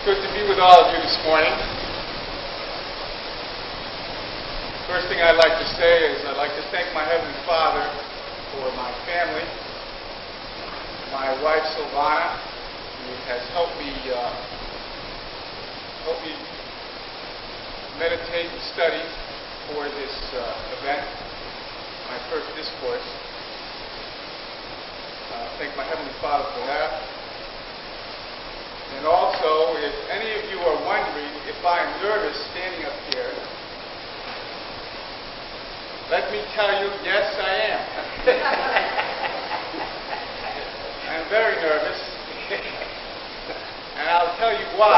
Good to be with all of you this morning. First thing I'd like to say is I'd like to thank my Heavenly Father for my family, my wife Silvana, who has helped me meditate and study for this event, my first discourse. Thank my Heavenly Father for that. And also, if any of you are wondering if I'm nervous standing up here, let me tell you, yes, I am. I'm very nervous, and I'll tell you why.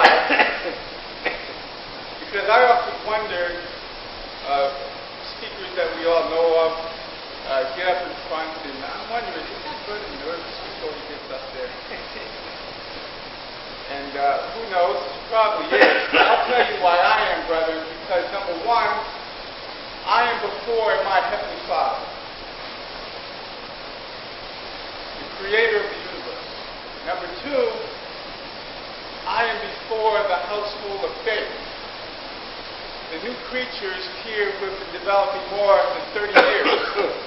Because I often wonder, speakers that we all know of get up in front, and I'm wondering, is that person nervous before he gets up there? And who knows, probably is. I'll tell you why I am, brethren, because number one, I am before my Heavenly Father, the Creator of the universe. Number two, I am before the household of faith. The new creatures here who have been developing more than 30 years.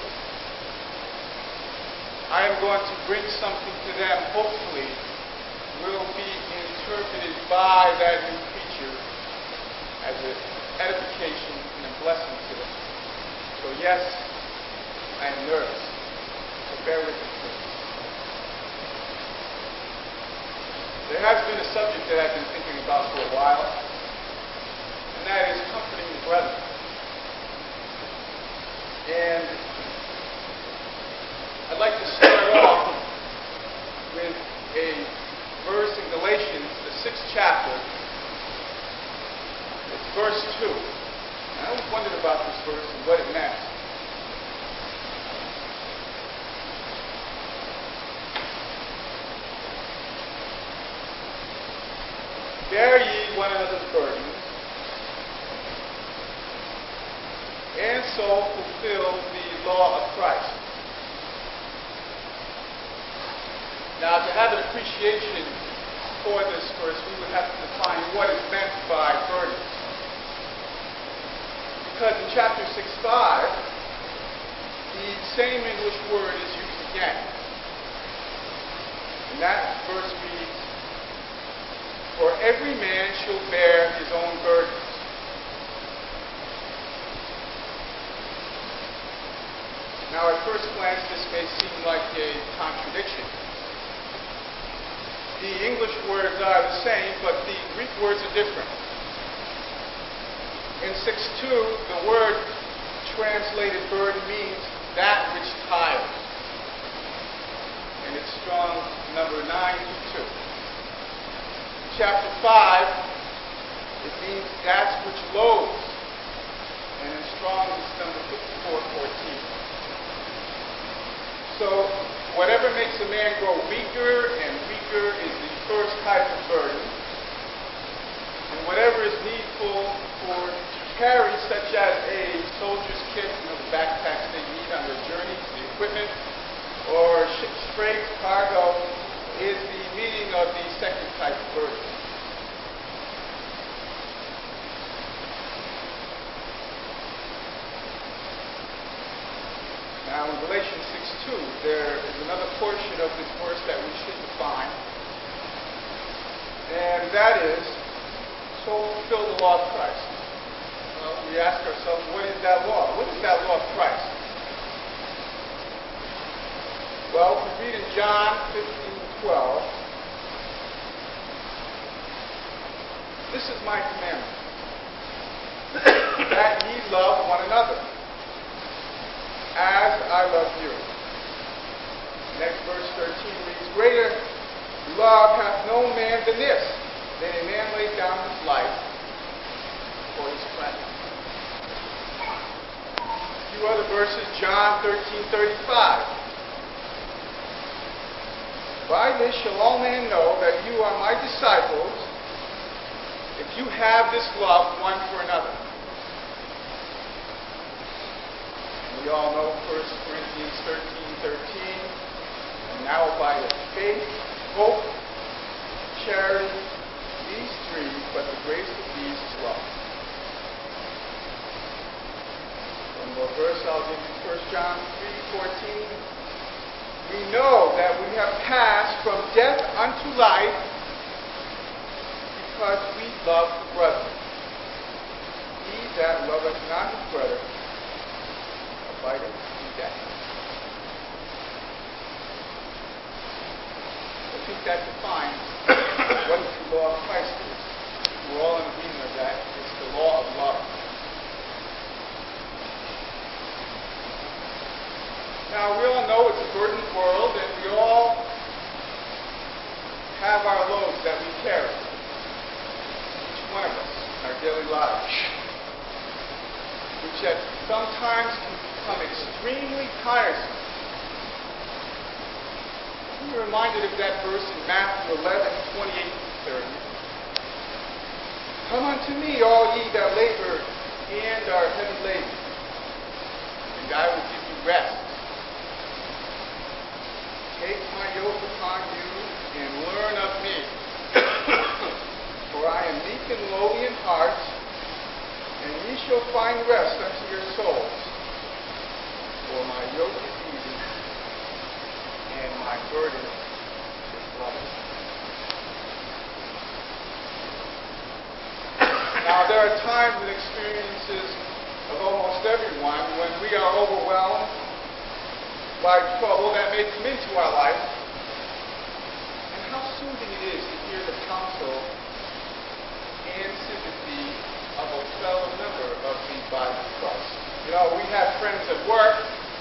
I am going to bring something to them, hopefully, will be interpreted by that new creature as an edification and a blessing to them. So yes, I am nervous. So bear with me, please. There has been a subject that I've been thinking about for a while, and that is comforting the brethren. And I'd like to start off with a verse in Galatians, the 6th chapter. It's verse 2. And I always wondered about this verse and what it meant. Bear ye one another's burdens, and so fulfill the law of Christ. Now, to have an appreciation for this verse, we would have to define what is meant by burdens. Because in chapter 6:5, the same English word is used again. And that verse reads, "For every man shall bear his own burdens." Now, at first glance, this may seem like a contradiction. The English words are the same, but the Greek words are different. In 6:2, the word translated burden means that which tires. And it's Strong's number 922. In chapter 5, it means that which loads. And in Strong's it's number 5414. So, whatever makes a man grow weaker and weaker is the first type of burden. And whatever is needful to carry, such as a soldier's kit, the backpacks they need on their journeys, the equipment, or ship's freight, cargo, is the meaning of the second type of burden. Now, in Galatians 6:2, there is another portion of this verse that we should define, and that is, so fulfill the law of Christ. Well, we ask ourselves, what is that law? What is that law of Christ? Well, if we read in John 15:12, this is my commandment, that ye love one another, as I love you. Next verse 13 reads, greater love hath no man than this, that a man lay down his life for his friend. A few other verses, John 13:35. By this shall all men know that you are my disciples, if you have this love one for another. We all know 1 Corinthians 13:13. And now by the faith, hope, charity, these 1 John 3:14, we know that we have passed from death unto life because we love the brethren. He that loveth not his brother abideth in death. I think that defines what the law of Christ is. We're all in agreement of that. It's the law of love. Now, we all know it's a burdened world, and we all have our loads that we carry. Each one of us in our daily lives, which at sometimes can become extremely tiresome. I'm reminded of that verse in Matthew 11:28-30. Come unto me, all ye that labor and are heavy laden, and I will give you rest. Take my yoke upon you and learn of me, for I am meek and lowly in heart, and ye shall find rest unto your souls. For my yoke is easy, and my burden is light. Now, there are times and experiences of almost everyone when we are overwhelmed by trouble that may come into our life. And how soothing it is to hear the counsel and sympathy of a fellow member of the body of Christ. You know, we have friends at work.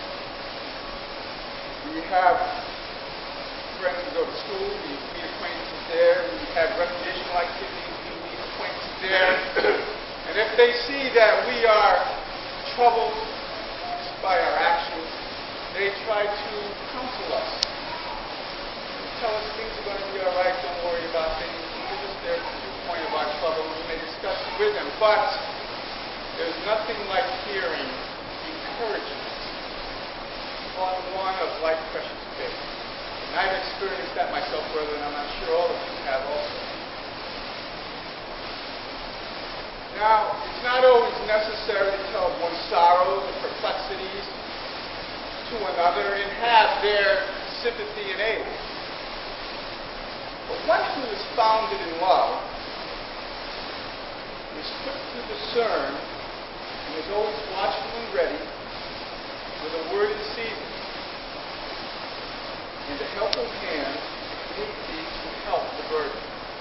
We have friends who go to school. We meet acquaintances there. We have recreational activities. We meet acquaintances there. And if they see that we are troubled by our actions, they try to counsel us. They tell us things are going to be all right, don't worry about things. Give us their viewpoint of our trouble, and we may discuss it with them. But there's nothing like hearing encouragement on one of life precious faith. And I've experienced that myself, brother, and I'm not sure all of you have also. Now, it's not always necessary to tell one's sorrows or perplexities to another and have their sympathy and aid. But one who is founded in love is quick to discern and is always watchful and ready with a word in season and a helpful hand may be to help the burden.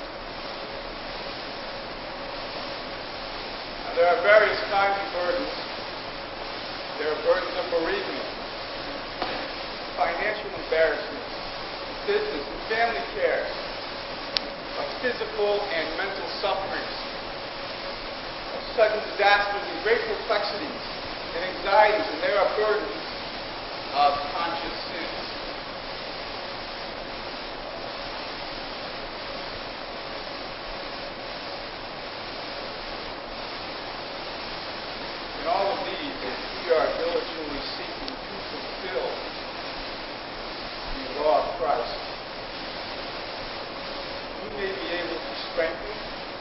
Now, there are various kinds of burdens. There are burdens of bereavement, financial embarrassment, business and family cares, of physical and mental sufferings, of sudden disasters and great perplexities and anxieties, and there are burdens of conscious sins. In all of these, if we are diligently seeking to fulfill the law of Christ, we may be able to strengthen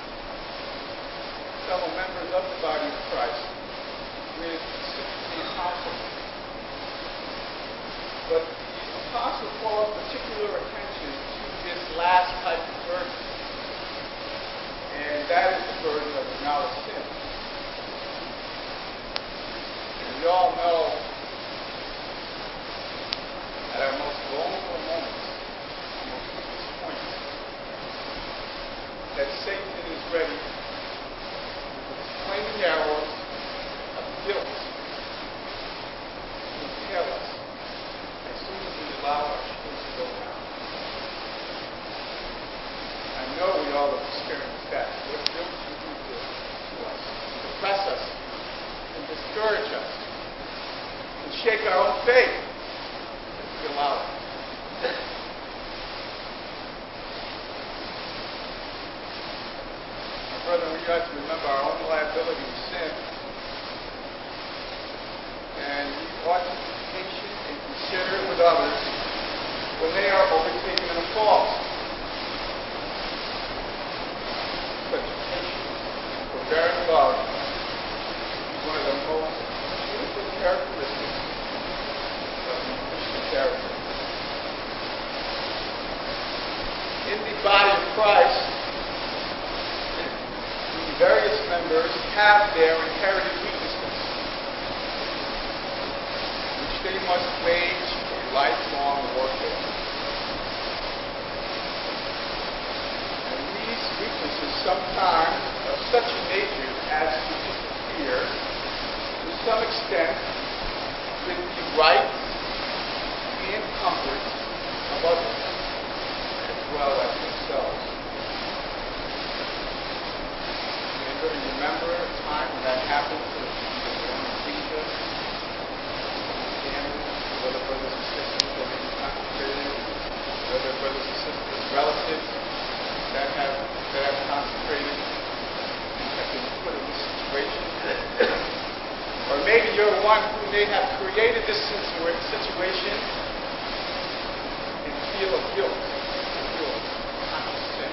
fellow members of the body of Christ with sympathy and counsel. But the Apostle calls particular attention to this last type of burden, and that is the burden of the knowledge of sin. And we all know at our most vulnerable moments, most weakest points, that Satan is ready with his flaming arrows of guilt to impale us as soon as we allow our shoes to go down. I know we all have experienced that. What guilt can do to us, to depress us, and discourage us, and shake our own faith if we allow it. Brother, we got to remember our own liability to sin. And we ought to be patient and considerate with others when they are overtaken in a fault. Such patience and forbearing love is one of the most beautiful characteristics various members have their inherited weaknesses, which they must wage a lifelong warfare. And these weaknesses sometimes of such a nature as to interfere, to some extent, with the rights and comfort of others, as well as themselves. Anybody remember a time when that happened to the one of Jesus, family, whether brothers and sisters that have been consecrated, whether brothers and sisters, relatives that have consecrated, have been put in this situation? Or maybe you're one who may have created this situation and feel a guilt, feel a conscious sin.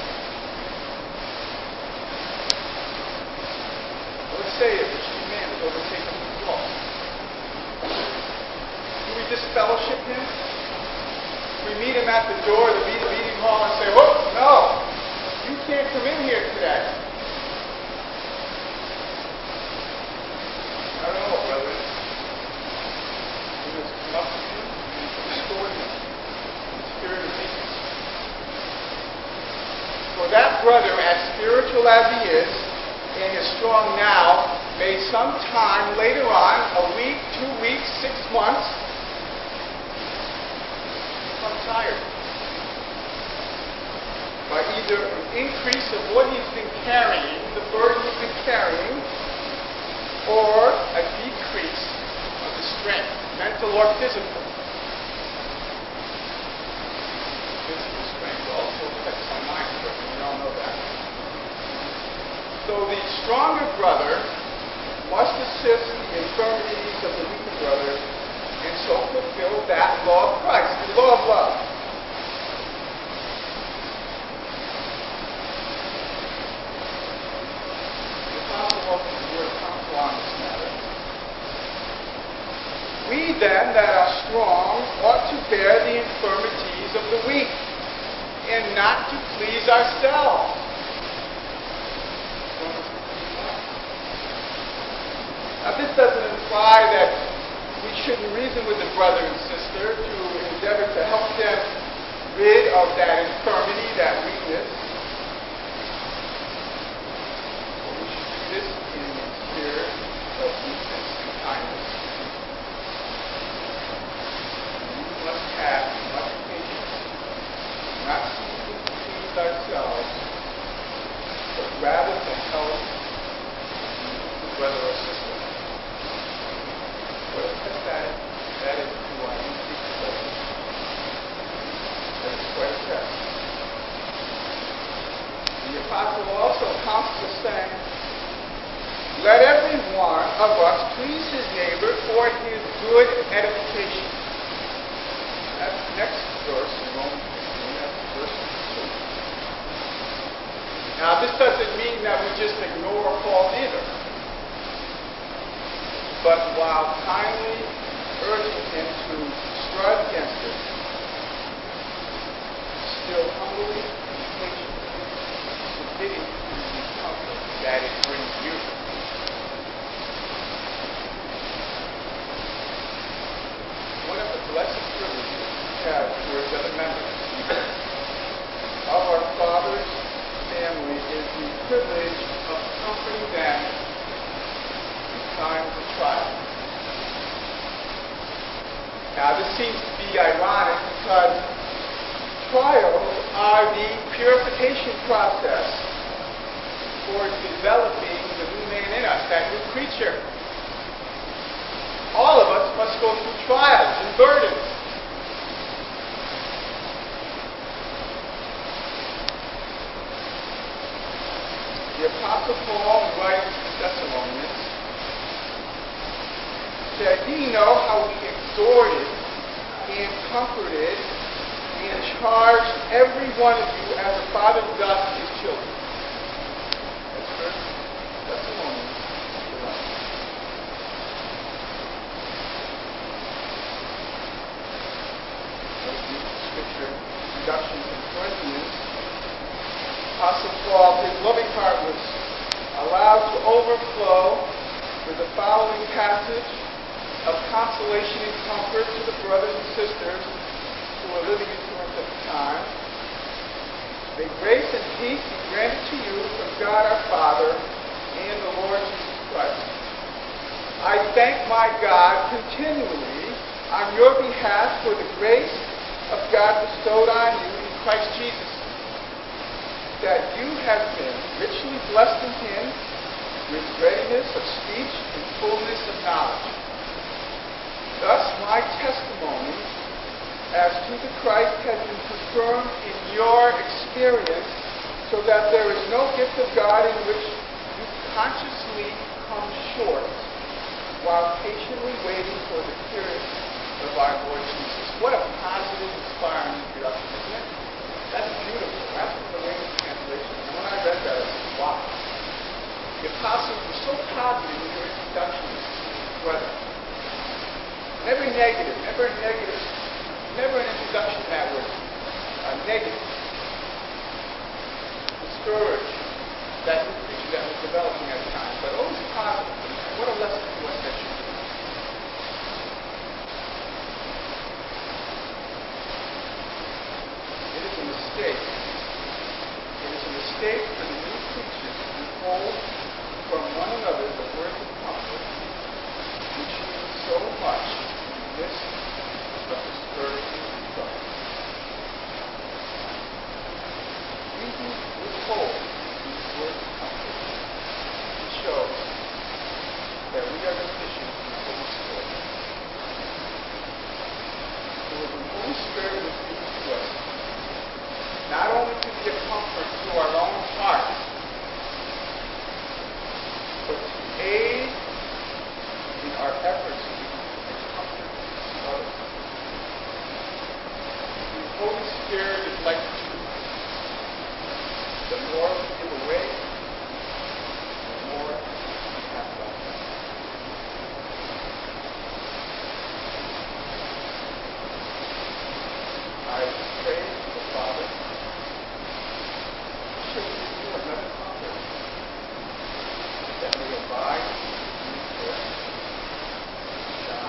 Let's say if a chief man is overtaken with fault. Do we disfellowship him? Do we meet him at the door of the meeting hall and say, "Oh, no, you can't come in here today"? I don't know, brother. You just come up to him and restore him in the spirit of meekness. For that brother, as spiritual as he is, and is strong now, may sometime later on, a week, 2 weeks, 6 months, become tired by either an increase of what he's been carrying, the burden he's been carrying, or a decrease of the strength, mental or physical. Physical strength also affects our mind, we all know that. So the stronger brother must assist the infirmities of the weaker brother, and so fulfill that law of Christ, the law of love. The Apostle offers the word counsel on this matter. We then that are strong ought to bear the infirmities of the weak, and not to please ourselves. Now, this doesn't imply that we shouldn't reason with the brother and sister to endeavor to help them rid of that infirmity, that weakness. But we should do this in the spirit of meekness and kindness. We must have much patience, not seeking to please ourselves, but rather to help the brother or sister. What a test that is to our increased pleasure. That is quite a test. The apostle also counsels us, saying, "Let every one of us please his neighbor for his good edification." That's the next verse in Romans 15. That's verse 2. Now, this doesn't mean that we just ignore fault either. But while kindly urging him to strive against it, still humbly and patiently submitting to the comfort that it brings you. One of the blessed privileges we have towards other members of our Father's family is the privilege of comforting them times of trial. Now, this seems to be ironic because trials are the purification process for developing the new man in us, that new creature. All of us must go through trials and burdens. The Apostle Paul, writing to the Thessalonians, said, "Ye know how we exhorted and comforted and charged every one of you as a father doth his children." That's 1 Thessalonians 11. The scripture introduction to Corinthians, Apostle Paul, his loving heart was allowed to overflow with the following passage of consolation and comfort to the brothers and sisters who are living in Corinth at the time. May grace and peace be granted to you from God our Father and the Lord Jesus Christ. I thank my God continually on your behalf for the grace of God bestowed on you in Christ Jesus, that you have been richly blessed in him with readiness of speech and fullness of knowledge. Thus my testimony as to the Christ has been confirmed in your experience, so that there is no gift of God in which you consciously come short, while patiently waiting for the appearance of our Lord Jesus. What a positive, inspiring introduction, isn't it? That's beautiful. That's from the English translation. And when I read that, I said, wow. The apostles were so positive in their introduction to his brother. Never negative, never an introduction that was negative. Discouraged that new creature that was developing at the time, but always positive. And what a lesson to us that should be. It is a mistake. It is a mistake for the new creatures to withhold from one another the words of comfort, which mean so much in the midst of discouragement and trouble. We who withhold these words of comfort, it shows that we are deficient in the Holy Spirit. For the Holy Spirit was given to us not only to be a comfort to our own hearts, but to aid in our efforts to give comfort to others. The Holy Spirit is like the truth. The more we give away, the more we have left. I pray to the Father, should give you another comfort that may abide in you forever. John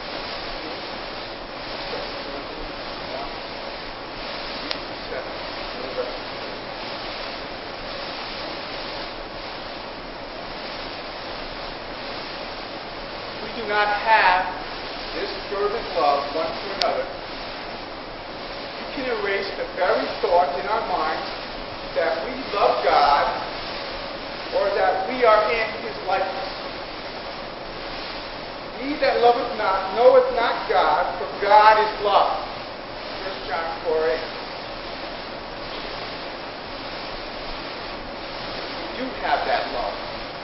7, no rest. We do not have this fervent love one for another. You can erase the very thought in our minds that we love God or that we are in his likeness. He that loveth not knoweth not God, for God is love. 1 John 4:8. We do have that love.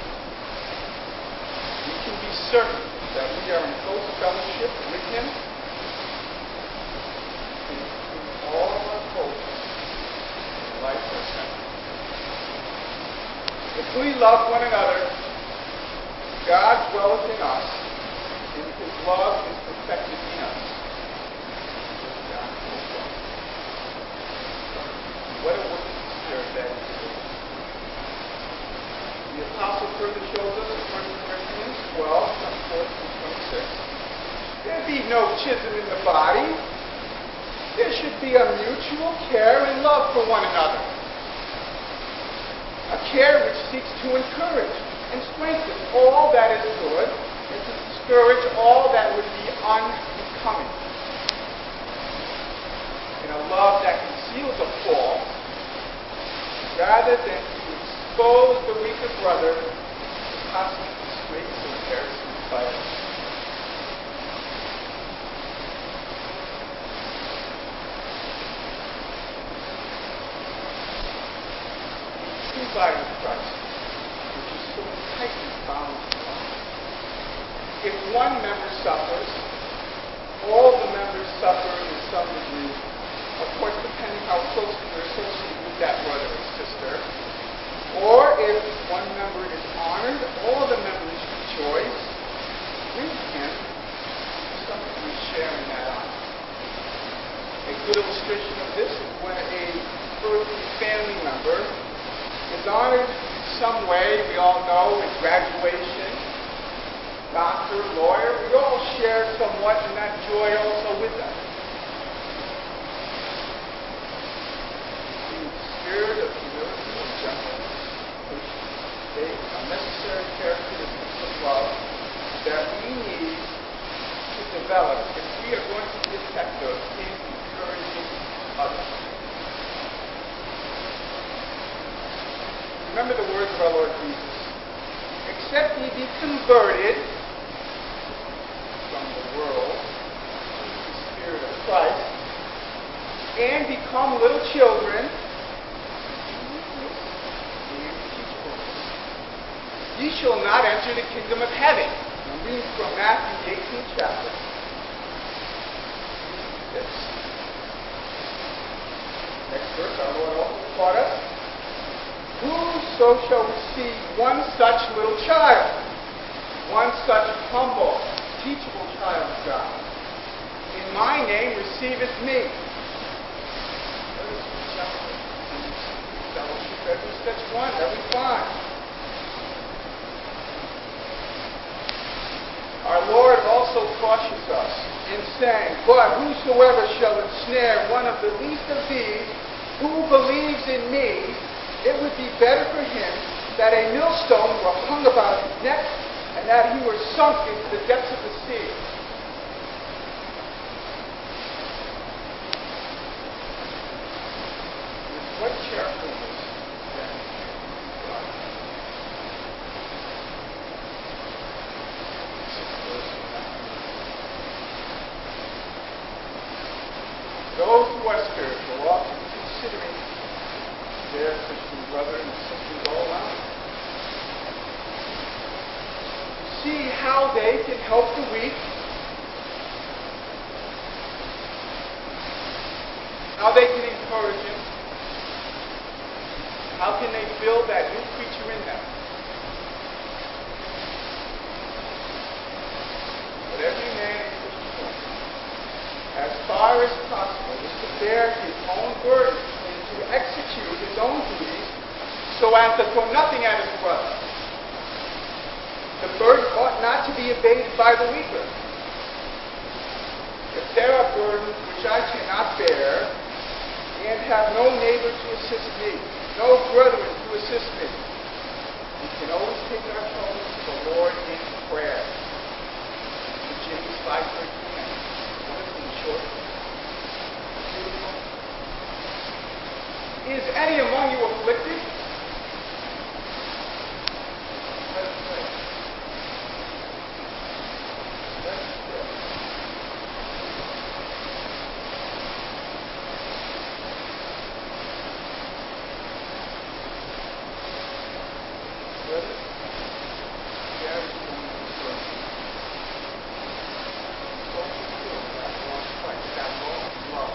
We can be certain that we are in close fellowship with him in all of our hopes and life are centered. If we love one another, God dwelleth in us, and his love is perfected in us. 1 John 4:12. What a work of the Spirit that is. The Apostle further shows us in 1 Corinthians 12:24-26. There be no schism in the body. There should be a mutual care and love for one another. A care which seeks to encourage and strengthen all that is good and to discourage all that would be unbecoming. And a love that conceals a fault rather than to expose the weaker brother to possible disgrace or embarrassment by others. True body of Christ, which is so tightly bound to one. If one member suffers, all the members suffer in some degree, of course depending how closely you're associated with that brother or sister. Or if one member is honored, all the members rejoice with him to some degree sharing that honor. A good illustration of this is when a earthly family member is honored some way. We all know in graduation, doctor, lawyer, we all share somewhat in that joy also with them. The spirit of humility and gentleness, patience, faith are necessary characteristics of love that we need to develop if we are going to be effective in encouraging others. Remember the words of our Lord Jesus. Except ye be converted from the world to the Spirit of Christ and become little children, ye shall not enter the kingdom of heaven. I'm reading from Matthew, the 18th chapter. This. Next verse, our Lord also taught us, whoso shall receive one such little child, one such humble, teachable child of God, in my name receiveth me. Let us be gentle in fellowship every such one that we find. Our Lord also cautions us in saying, but whosoever shall ensnare one of the least of these who believes in me, it would be better for him that a millstone were hung about his neck and that he were sunk into the depths of the sea. With what cheerfulness then God. Those who are spiritual ought to be considering their Christian brother and sisters all around. See how they can help the weak, how they can encourage him, how can they build that new creature in them. But every man in Christian, as far as possible, is to bear his own burden and to execute his own duties so as to throw nothing at his brother. The burden ought not to be evaded by the weaker. If there are burdens which I cannot bear and have no neighbor to assist me, no brethren to assist me, we can always take our troubles to the Lord in prayer. James 5:13. Short. Is any among you afflicted? Let us pray. Let us pray. Let us carry on this work. So fulfill that Lord Christ, that Lord's love.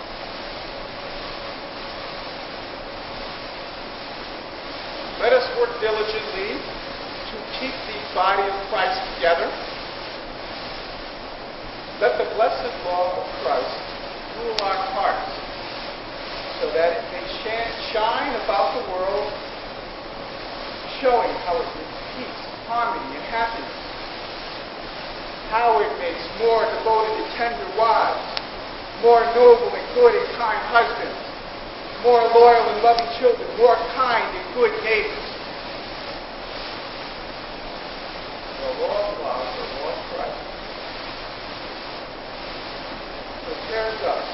Let us work diligently to keep the body of Christ together. Let the blessed law of Christ rule our hearts so that it may shine about the world, showing how it brings peace, harmony, and happiness. How it makes more devoted and tender wives, more noble and good and kind husbands, more loyal and loving children, more kind and good neighbors. The law of love, the law of Christ, prepares us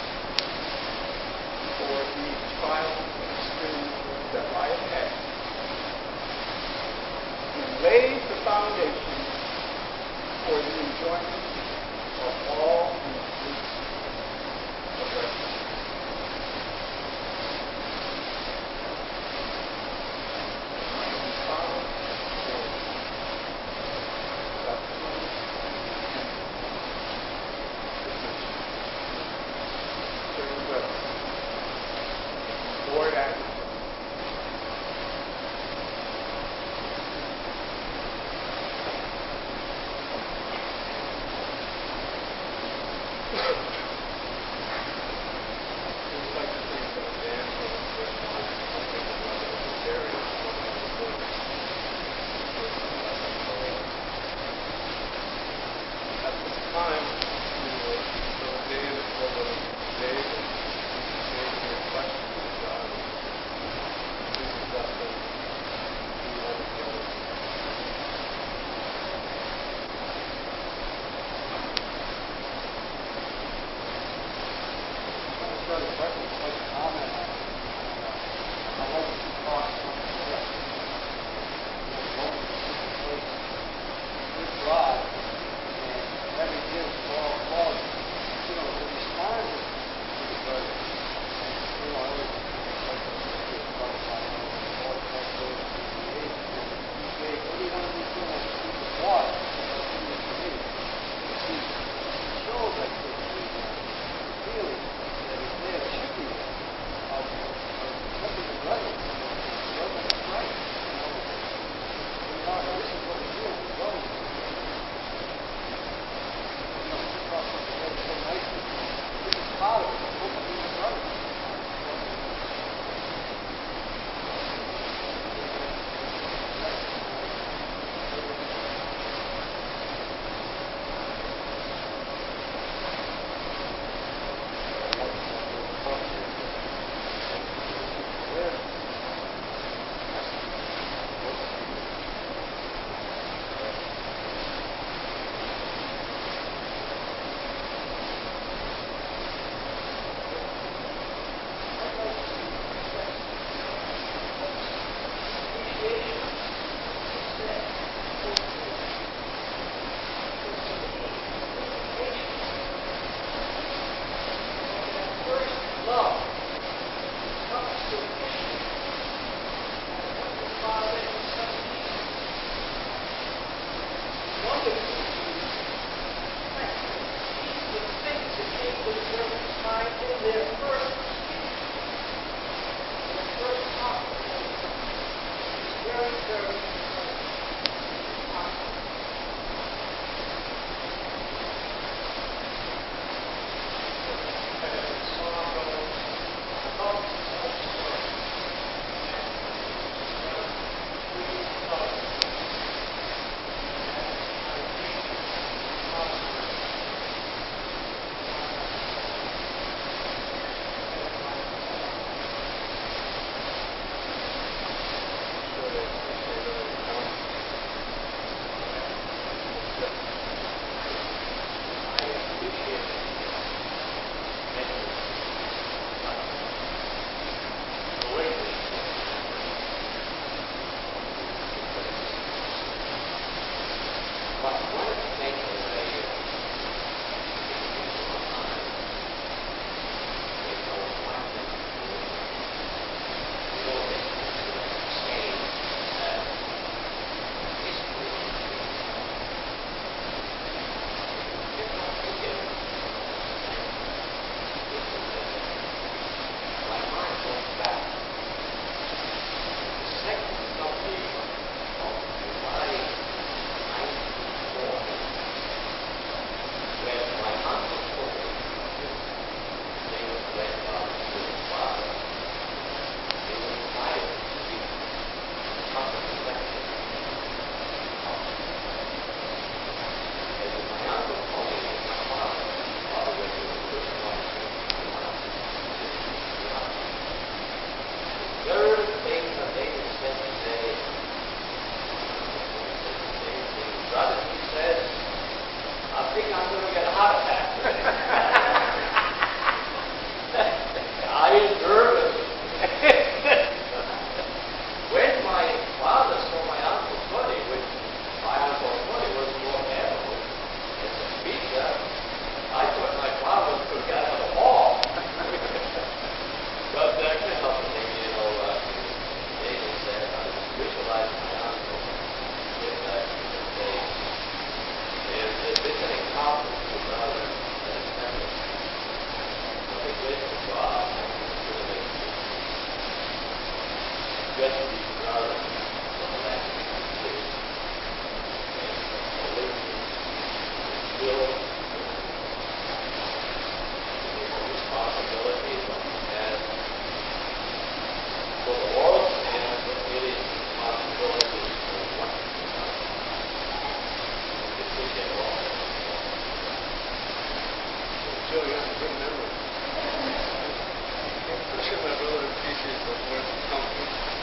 for the trials and experiences that lie ahead and lays the foundation for the enjoyment of all the fruits of righteousness. Lord, as question, I'd like to comment on it. I'd like to talk about this. Good God, and having his all love, the responded to the burden. I always like to talk about the Lord has those who created. He gave every one of these animals a piece of water that he was created. He shows us that the feeling that is there should be there of helping the brother from the brother of Christ. This is what we're doing. We're going to talk so nicely. This is part of it. Helping the brother.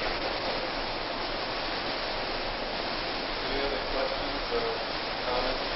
Any other questions or comments?